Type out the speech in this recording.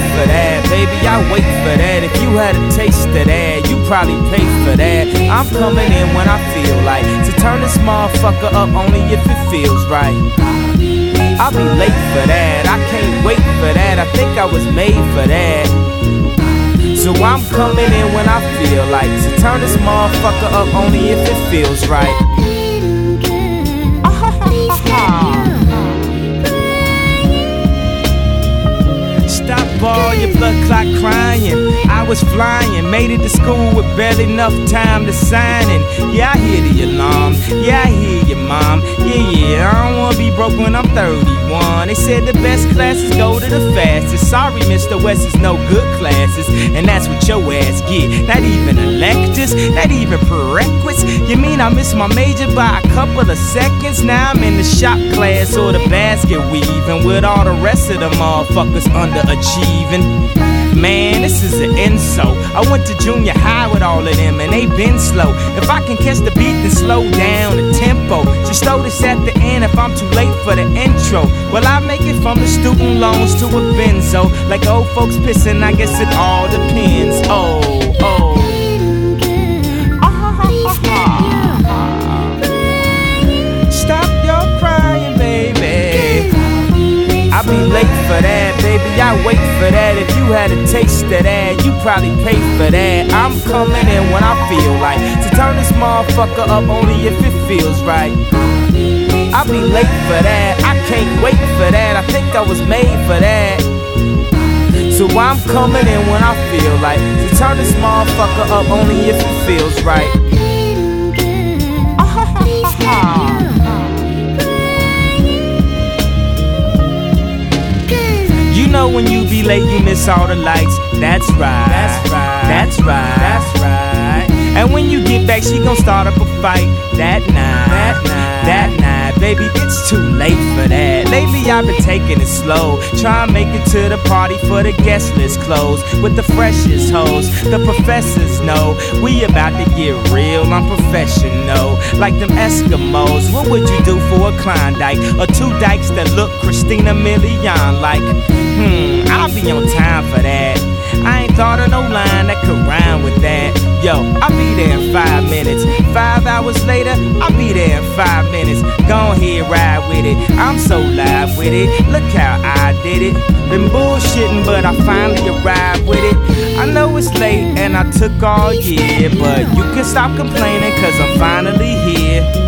for that, baby, I wait for that. If you had a taste of that, you probably pay for that. I'm coming in when I feel like to turn this motherfucker up only if it feels right. I'll be late for that, I can't wait for that. I think I was made for that. So I'm coming in when I feel like to turn this motherfucker up only if it feels right. Stop all your blood clot crying. I was flying, made it to school with barely enough time to sign in. Yeah, I hear the alarm, yeah, I hear your mom. Yeah, I don't wanna be broke when I'm 31. They said the best classes go to the fastest. Sorry, Mr. West is no good classes, and that's what your ass get. Not even electives, not even prerequisites. You mean I missed my major by a couple of seconds? Now I'm in the shop class or the basket weaving with all the rest of the motherfuckers underachieving. Man, this is an insult. I went to junior high with all of them and they been slow. If I can catch the beat, then slow down the tempo. Just throw this at the end if I'm too late for the intro. Well, I make it from the student loans to a benzo. Like old folks pissing, I guess it all depends. Oh. Stop your crying, baby. I'll be late for that, baby, I wait for that. If you had a taste of that, you probably pay for that. I'm coming in when I feel like to turn this motherfucker up only if it feels right. I'll be late for that, I can't wait for that. I think I was made for that. So I'm coming in when I feel like to turn this motherfucker up only if it feels right. You know when you be late, you miss all the lights. That's right. That's right. That's right. That's right. And when you get back, she gon' start up a fight. That night, baby, it's too late for that. Lately I've been taking it slow, try and make it to the party for the guest list closed with the freshest hoes. The professors know we about to get real. I'm professional, like them Eskimos. What would you do for a Klondike or two dykes that look Christina Milian like? I'll be on time for that. I ain't thought of no line that could rhyme with that. Yo, I'll be there in 5 minutes. 5 hours later, I'll be there in 5 minutes. Go ahead, ride with it. I'm so live with it. Look how I did it. Been bullshitting, but I finally arrived with it. I know it's late and I took all year, but you can stop complaining, cause I'm finally here.